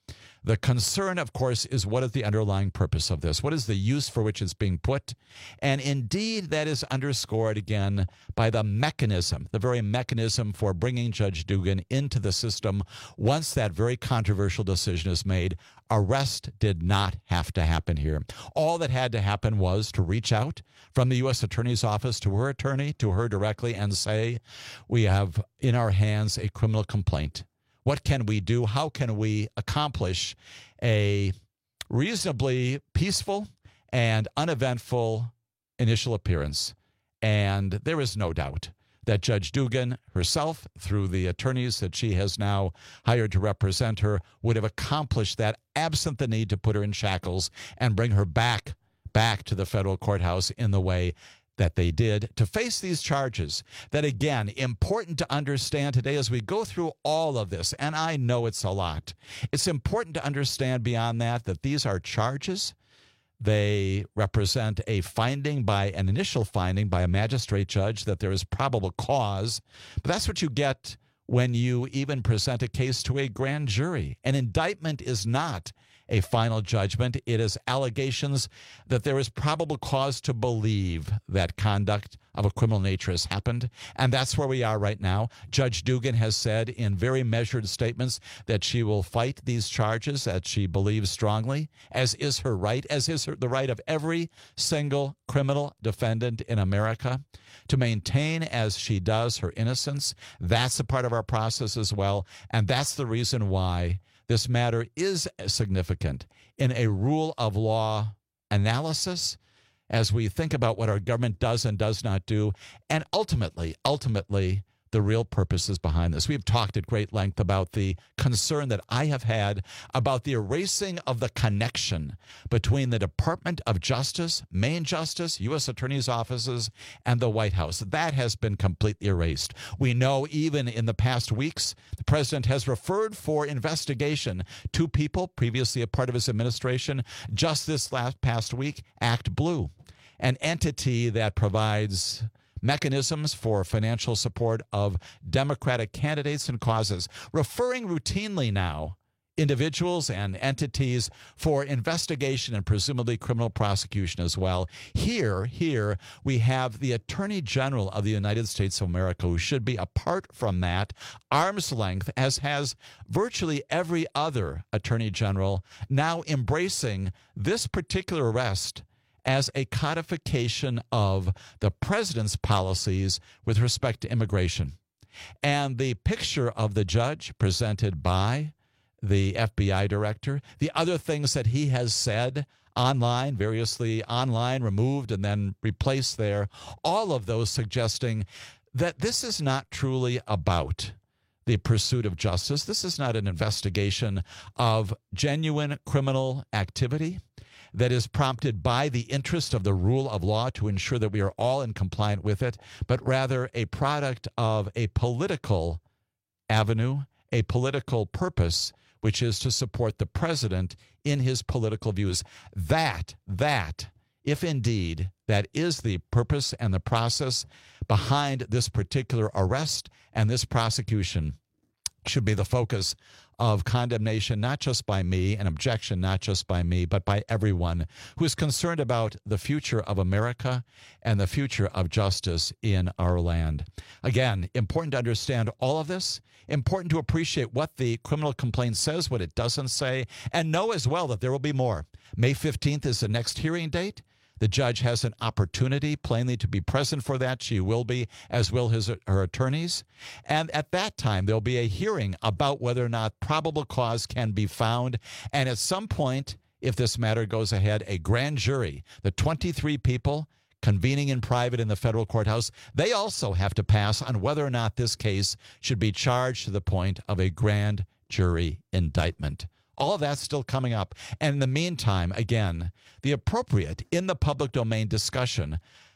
The concern, of course, is what is the underlying purpose of this? What is the use for which it's being put? And indeed, that is underscored again by the mechanism, the very mechanism for bringing Judge Dugan into the system once that very controversial decision is made. Arrest did not have to happen here. All that had to happen was to reach out from the U S Attorney's Office to her attorney, to her directly, and say, we have in our hands a criminal complaint. What can we do? How can we accomplish a reasonably peaceful and uneventful initial appearance? And there is no doubt that Judge Dugan herself, through the attorneys that she has now hired to represent her, would have accomplished that absent the need to put her in shackles and bring her back, back to the federal courthouse in the way that they did to face these charges. That, again, important to understand today as we go through all of this, and I know it's a lot. It's important to understand beyond that that these are charges. They represent a finding by an initial finding by a magistrate judge that there is probable cause. But that's what you get when you even present a case to a grand jury. An indictment is not a final judgment. It is allegations that there is probable cause to believe that conduct of a criminal nature has happened. And that's where we are right now. Judge Dugan has said in very measured statements that she will fight these charges, that she believes strongly, as is her right, as is her, the right of every single criminal defendant in America to maintain, as she does, her innocence. That's a part of our process as well. And that's the reason why this matter is significant in a rule of law analysis as we think about what our government does and does not do, and ultimately, ultimately, the real purposes behind this. We've talked at great length about the concern that I have had about the erasing of the connection between the Department of Justice, Main Justice, U S Attorney's offices, and the White House. That has been completely erased. We know even in the past weeks, the president has referred for investigation to people previously a part of his administration. Just this last past week, Act Blue, an entity that provides mechanisms for financial support of Democratic candidates and causes, referring routinely now individuals and entities for investigation and presumably criminal prosecution as well. Here, here we have the Attorney General of the United States of America, who should be apart from that, arm's length, as has virtually every other Attorney General, now embracing this particular arrest as a codification of the president's policies with respect to immigration. And the picture of the judge presented by the F B I director, the other things that he has said online, variously online, removed and then replaced there, all of those suggesting that this is not truly about the pursuit of justice. This is not an investigation of genuine criminal activity that is prompted by the interest of the rule of law to ensure that we are all in compliance with it, but rather a product of a political avenue, a political purpose, which is to support the president in his political views. That, that, if indeed that is the purpose and the process behind this particular arrest and this prosecution, should be the focus of condemnation, not just by me, an objection not just by me, but by everyone who is concerned about the future of America and the future of justice in our land. Again, important to understand all of this, important to appreciate what the criminal complaint says, what it doesn't say, and know as well that there will be more. May fifteenth is the next hearing date. The judge has an opportunity plainly to be present for that. She will be, as will his her attorneys. And at that time, there'll be a hearing about whether or not probable cause can be found. And at some point, if this matter goes ahead, a grand jury, the twenty-three people convening in private in the federal courthouse, they also have to pass on whether or not this case should be charged to the point of a grand jury indictment. All of that's still coming up. And in the meantime, again, the appropriate in the public domain discussion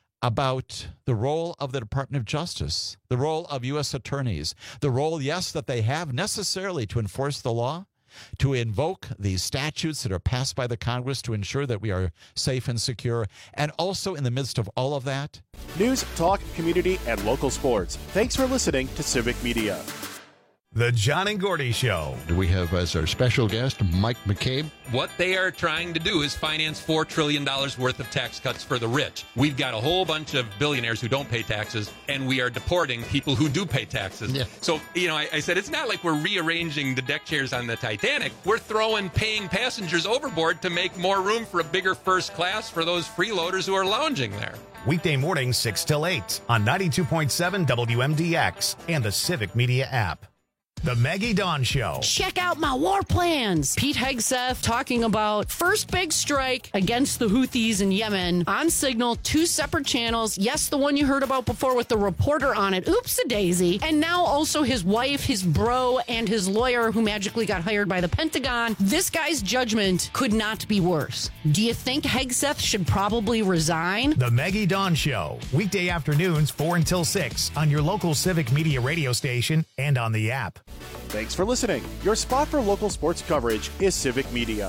about the role of the Department of Justice, the role of U S attorneys, the role, yes, that they have necessarily to enforce the law, to invoke the statutes that are passed by the Congress to ensure that we are safe and secure, and also in the midst of all of that, news, talk, community, and local sports. Thanks for listening to Civic Media. The John and Gordy Show. We have as our special guest Mike McCabe. What they are trying to do is finance four trillion dollars worth of tax cuts for the rich. We've got a whole bunch of billionaires who don't pay taxes, and we are deporting people who do pay taxes. Yeah. So, you know, I, I said it's not like we're rearranging the deck chairs on the Titanic. We're throwing paying passengers overboard to make more room for a bigger first class for those freeloaders who are lounging there. Weekday mornings six till eight on ninety-two point seven W M D X and the Civic Media app. The Maggie Dawn Show. Check out my war plans. Pete Hegseth talking about first big strike against the Houthis in Yemen on Signal, two separate channels. Yes, the one you heard about before with the reporter on it. Oops-a-daisy. And now also his wife, his bro, and his lawyer who magically got hired by the Pentagon. This guy's judgment could not be worse. Do you think Hegseth should probably resign? The Maggie Dawn Show. Weekday afternoons four until six on your local Civic Media radio station and on the app. Thanks for listening. Your spot for local sports coverage is Civic Media.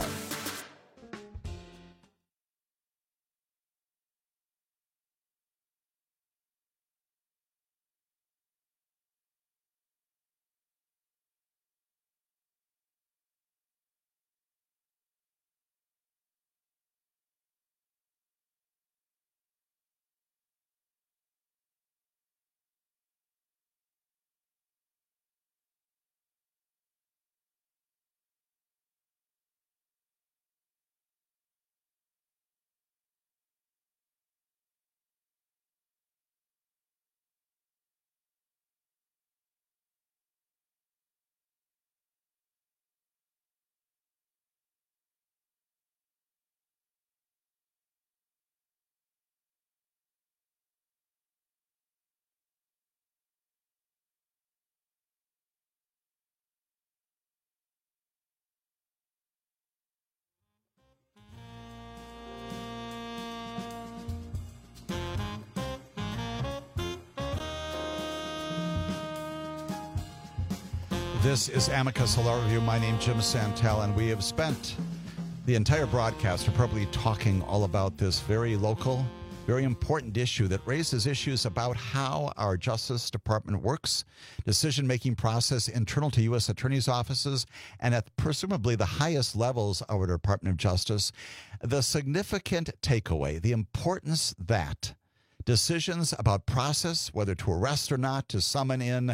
This is Amicus Hello Review. My name is Jim Santel, and we have spent the entire broadcast appropriately talking all about this very local, very important issue that raises issues about how our Justice Department works, decision-making process internal to U S attorneys' offices, and at presumably the highest levels of our Department of Justice. The significant takeaway, the importance that decisions about process, whether to arrest or not, to summon in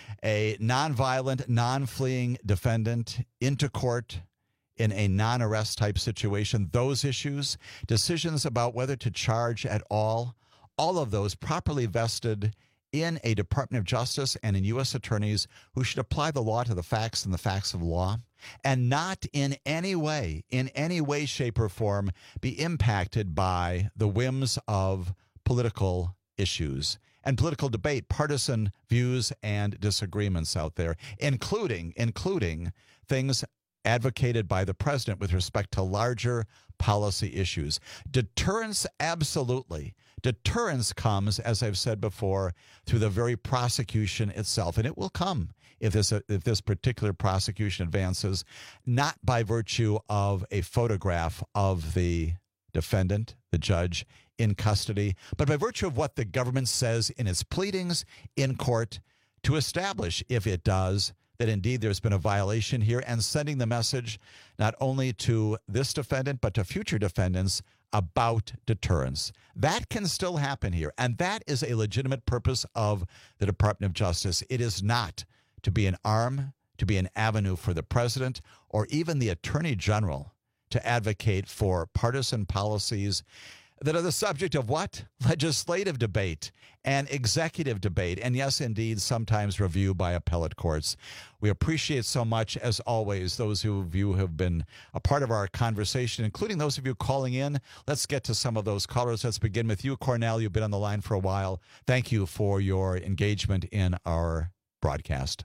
a nonviolent, non-fleeing defendant into court in a non-arrest type situation, those issues, decisions about whether to charge at all, all of those properly vested in a Department of Justice and in U S attorneys who should apply the law to the facts and the facts of law, and not in any way, in any way, shape, or form be impacted by the whims of political issues and political debate, partisan views and disagreements out there, including including things advocated by the president with respect to larger policy issues. Deterrence, absolutely. Deterrence comes, as I've said before, through the very prosecution itself, and it will come if this if this particular prosecution advances, not by virtue of a photograph of the defendant, the judge, in custody, but by virtue of what the government says in its pleadings in court to establish, if it does, that indeed there's been a violation here, and sending the message not only to this defendant but to future defendants about deterrence. That can still happen here, and that is a legitimate purpose of the Department of Justice. It is not to be an arm, to be an avenue for the president or even the attorney general to advocate for partisan policies that are the subject of what? Legislative debate and executive debate. And yes, indeed, sometimes review by appellate courts. We appreciate so much, as always, those of you who have been a part of our conversation, including those of you calling in. Let's get to some of those callers. Let's begin with you, Cornell. You've been on the line for a while. Thank you for your engagement in our broadcast.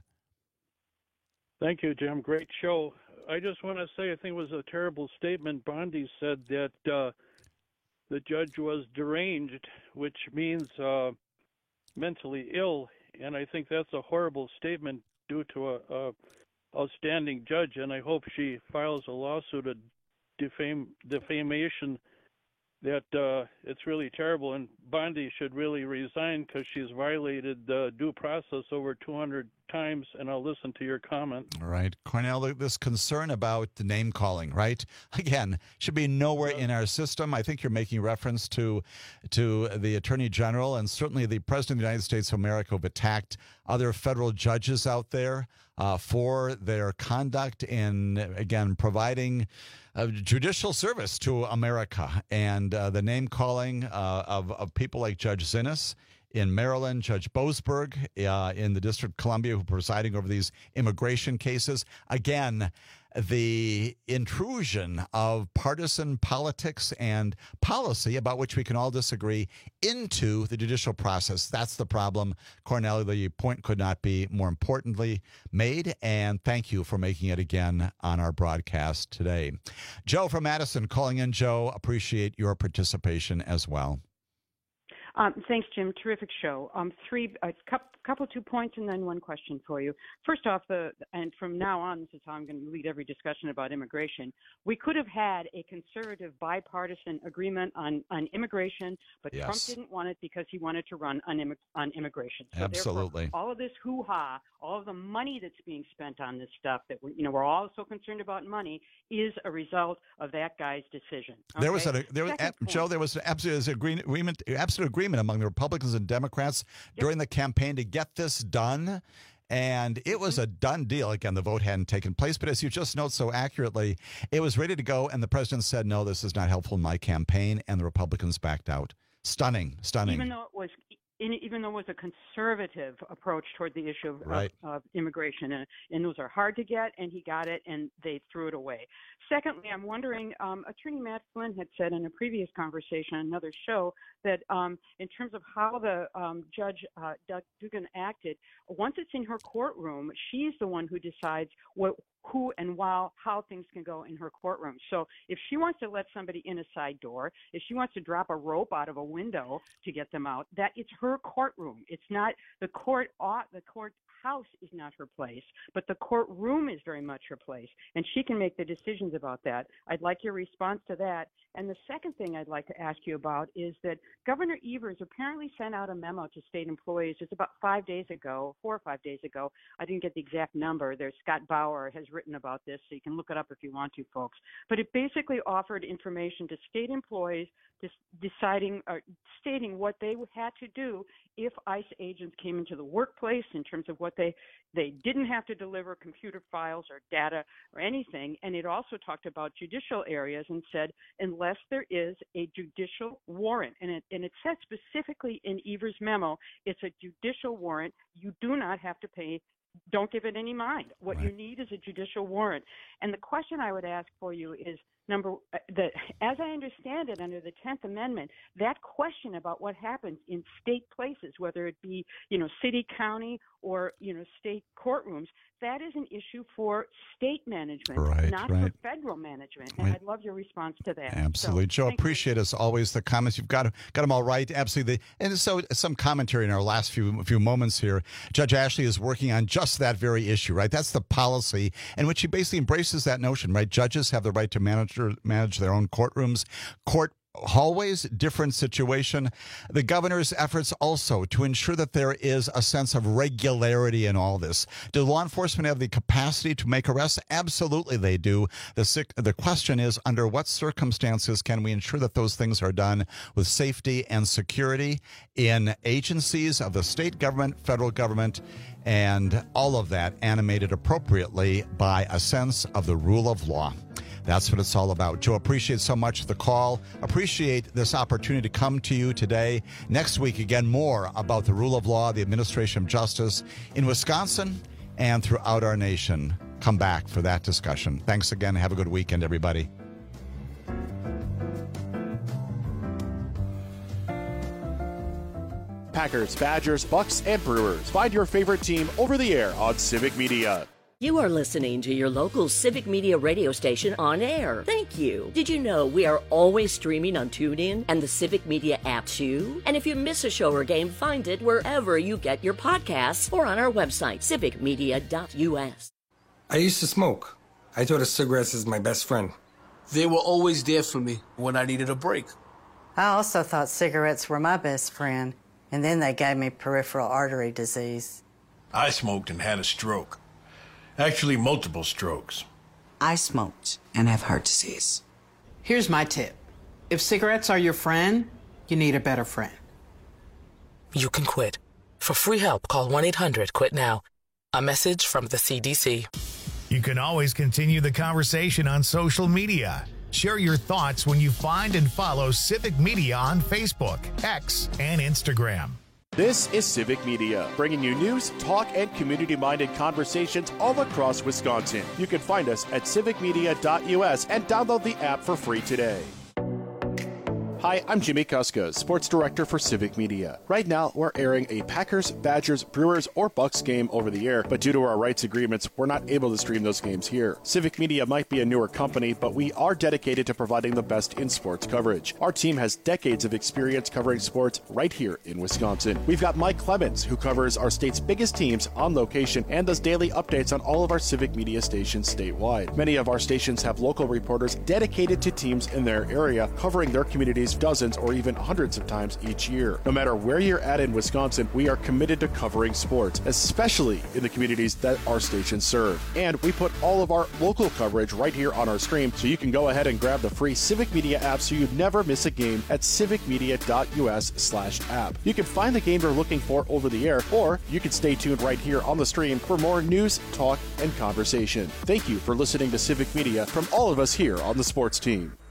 Thank you, Jim. Great show. I just want to say I think it was a terrible statement. Bondi said that uh, the judge was deranged, which means uh, mentally ill, and I think that's a horrible statement due to a, a outstanding judge, and I hope she files a lawsuit of defame, defamation that uh, it's really terrible, and Bondi should really resign because she's violated uh, due process over two hundred times, and I'll listen to your comment. All right. Cornell, this concern about the name calling, right? Again, should be nowhere in our system. I think you're making reference to to the Attorney General and certainly the President of the United States of America who have attacked other federal judges out there uh, for their conduct in, again, providing uh, judicial service to America. And uh, the name calling uh, of, of people like Judge Zinnes in Maryland, Judge Boasberg uh, in the District of Columbia, who are presiding over these immigration cases. Again, the intrusion of partisan politics and policy about which we can all disagree into the judicial process. That's the problem. Cornell, the point could not be more importantly made, and thank you for making it again on our broadcast today. Joe from Madison calling in. Joe, appreciate your participation as well. Um, thanks, Jim. Terrific show. Um, three, a couple, couple, two points, and then one question for you. First off, the and from now on, this is how I'm going to lead every discussion about immigration. We could have had a conservative bipartisan agreement on, on immigration, but yes. Trump didn't want it because he wanted to run on, immig- on immigration. So Absolutely. All of this hoo-ha, all of the money that's being spent on this stuff that we, you know we're all so concerned about money is a result of that guy's decision. Okay? There was a there was Second Joe. point. There was an absolute agreement, absolute agreement among the Republicans and Democrats Yep. during the campaign to get this done. And it was a done deal. Again, the vote hadn't taken place, but as you just note so accurately, it was ready to go. And the president said, no, this is not helpful in my campaign. And the Republicans backed out. Stunning, stunning. Even though it was, even though it was a conservative approach toward the issue of, right. of, of immigration, and, and those are hard to get, and he got it, and they threw it away. Secondly, I'm wondering, um, Attorney Matt Flynn had said in a previous conversation, another show, that um, in terms of how the um, Judge uh, Doug Dugan acted, once it's in her courtroom, she's the one who decides what, who and while, how things can go in her courtroom. So if she wants to let somebody in a side door, if she wants to drop a rope out of a window to get them out, that it's her courtroom. It's not the court. The court house is not her place, but the courtroom is very much her place, and she can make the decisions about that. I'd like your response to that. And the second thing I'd like to ask you about is that Governor Evers apparently sent out a memo to state employees just about five days ago, four or five days ago. I didn't get the exact number. There's Scott Bauer has written about this, so you can look it up if you want to, folks. But it basically offered information to state employees just deciding or stating what they had to do if ICE agents came into the workplace in terms of what they they didn't have to deliver computer files or data or anything. And it also talked about judicial areas and said, unless there is a judicial warrant, and it, and it said specifically in Evers' memo, it's a judicial warrant, you do not have to pay. Don't give it any mind. What right. you need is a judicial warrant. And the question I would ask for you is, number, the, as I understand it under the tenth Amendment, that question about what happens in state places, whether it be, you know, city, county, or, you know, state courtrooms, that is an issue for state management, right, not right. for federal management. And right. I'd love your response to that. Absolutely. So, Joe, appreciate as always the comments. You've got, got them all right. Absolutely. And so some commentary in our last few few moments here. Judge Ashley is working on just that very issue, right? That's the policy in which he basically embraces that notion, right? Judges have the right to manage, manage their own courtrooms. Court hallways, different situation. The governor's efforts also to ensure that there is a sense of regularity in all this. Do law enforcement have the capacity to make arrests? Absolutely they do. The, the question is, under what circumstances can we ensure that those things are done with safety and security in agencies of the state government, federal government, and all of that animated appropriately by a sense of the rule of law. That's what it's all about. Joe, appreciate so much the call. Appreciate this opportunity to come to you today. Next week, again, more about the rule of law, the administration of justice in Wisconsin and throughout our nation. Come back for that discussion. Thanks again. Have a good weekend, everybody. Packers, Badgers, Bucks, and Brewers. Find your favorite team over the air on Civic Media. You are listening to your local Civic Media radio station on air. Thank you. Did you know we are always streaming on TuneIn and the Civic Media app too? And if you miss a show or game, find it wherever you get your podcasts or on our website, civic media dot u s. I used to smoke. I thought of cigarettes as my best friend. They were always there for me when I needed a break. I also thought cigarettes were my best friend, and then they gave me peripheral artery disease. I smoked and had a stroke. Actually, multiple strokes. I smoked and have heart disease. Here's my tip. If cigarettes are your friend, you need a better friend. You can quit. For free help, call one eight hundred quit now. A message from the C D C. You can always continue the conversation on social media. Share your thoughts when you find and follow Civic Media on Facebook, X, and Instagram. This is Civic Media, bringing you news, talk, and community-minded conversations all across Wisconsin. You can find us at civic media dot U S and download the app for free today. Hi, I'm Jimmy Kuska, Sports Director for Civic Media. Right now, we're airing a Packers, Badgers, Brewers, or Bucks game over the air, but due to our rights agreements, we're not able to stream those games here. Civic Media might be a newer company, but we are dedicated to providing the best in sports coverage. Our team has decades of experience covering sports right here in Wisconsin. We've got Mike Clemens, who covers our state's biggest teams on location and does daily updates on all of our Civic Media stations statewide. Many of our stations have local reporters dedicated to teams in their area, covering their communities dozens or even hundreds of times each year. No matter where you're at in Wisconsin, we are committed to covering sports, especially in the communities that our stations serve. And we put all of our local coverage right here on our stream, so you can go ahead and grab the free Civic Media app so you never miss a game at civic media dot U S slash app. You can find the game you're looking for over the air, or you can stay tuned right here on the stream for more news, talk, and conversation. Thank you for listening to Civic Media from all of us here on the sports team.